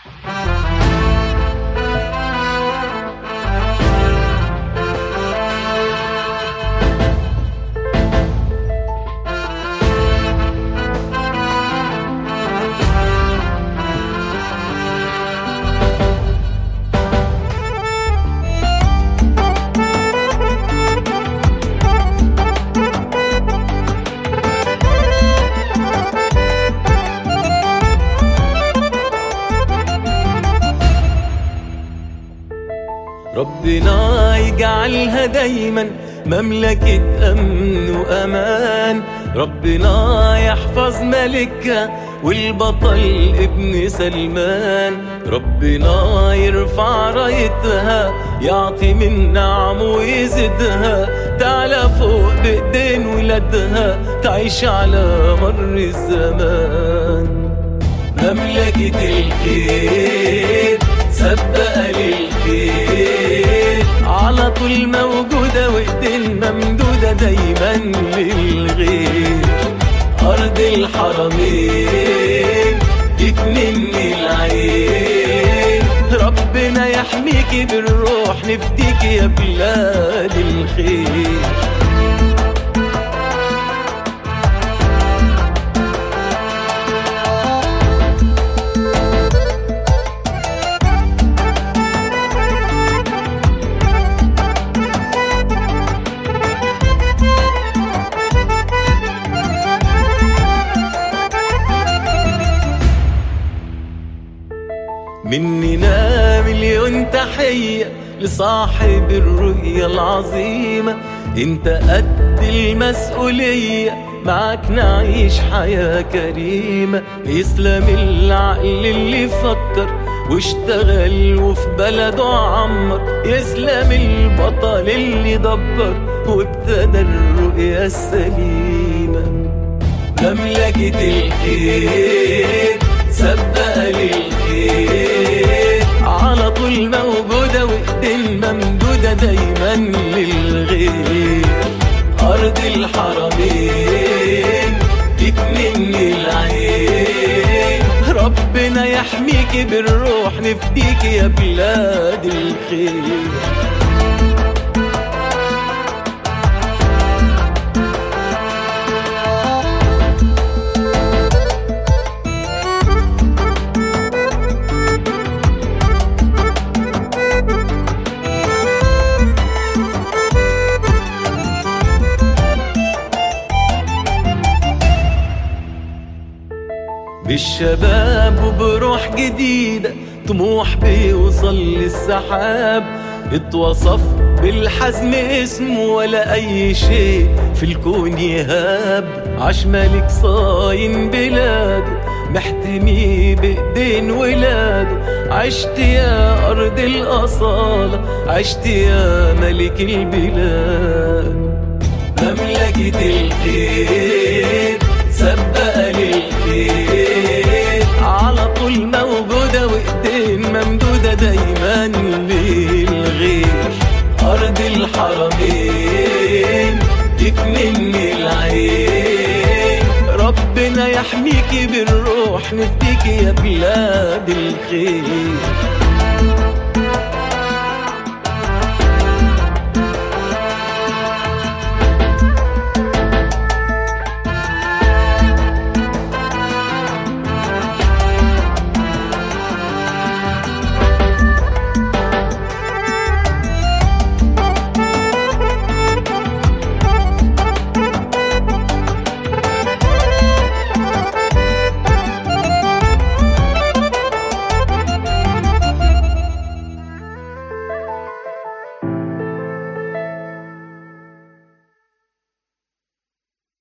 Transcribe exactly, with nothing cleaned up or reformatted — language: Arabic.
ربنا يجعلها دايما مملكة أمن وأمان، ربنا يحفظ ملكها والبطل ابن سلمان، ربنا يرفع رايتها يعطي من نعمه ويزدها، تعلى فوق بإيدين ولادها تعيش على مر الزمان. مملكة الخير سبقة للخير على طول موجودة وإيدين ممدودة دايما للغير، أرض الحرمين يكمن العين، ربنا يحميكي بالروح نفديكي يا بلاد الخير. مننا مليون تحية لصاحب الرؤية العظيمة، انت قد المسؤولية معك نعيش حياة كريمة، يسلم العقل اللي فكر واشتغل وفي بلده عمر، يسلم البطل اللي دبر وابتدى الرؤية السليمة. مملكة الخير سبقة للخير على طول موجودة وإيدين ممدودة دايما للغير، أرض الحرمين تكمن العين، ربنا يحميكي بالروح نفديكي يا بلاد الخير. بالشباب وبروح جديدة طموح بيوصل للسحاب، اتوصف بالحزم اسمه ولا أي شيء في الكون يهاب، عاش ملك صاين بلاده محتمي بإيدين ولاده، عشت يا أرض الأصالة عشت يا ملك البلاد. مملكة الخير سبقة للخير على طول موجودة وإيدين ممدودة دايما للغير، أرض الحرمين تكمن العين، ربنا يحميكي بالروح نفديكي يا بلاد الخير.